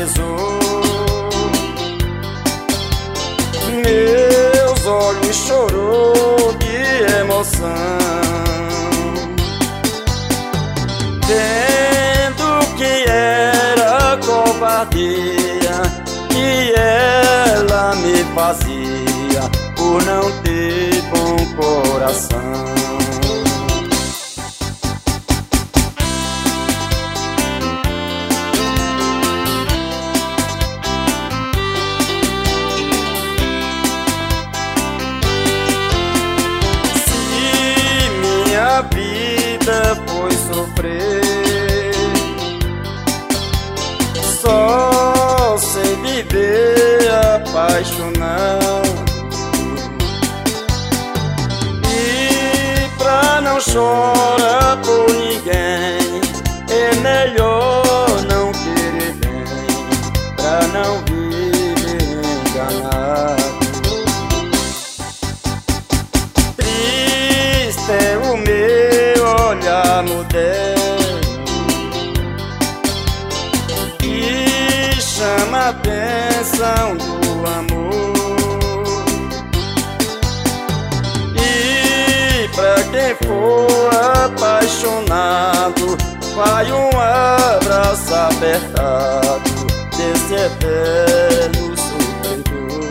pesou. Meus olhos chorou de emoção, vendo que era covardia que ela me fazia por não ter bom coração. A vida foi sofrer, só sei viver apaixonado. E pra não chorar por ninguém, é melhor não querer bem, pra não viver enganado. É o meu olhar moderno que chama a atenção do amor. E pra quem for apaixonado, vai um abraço apertado desse eterno sofredor.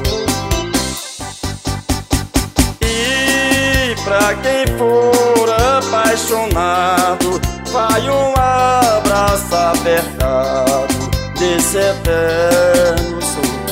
Pra quem for apaixonado, vai um abraço apertado desse eterno sofredor.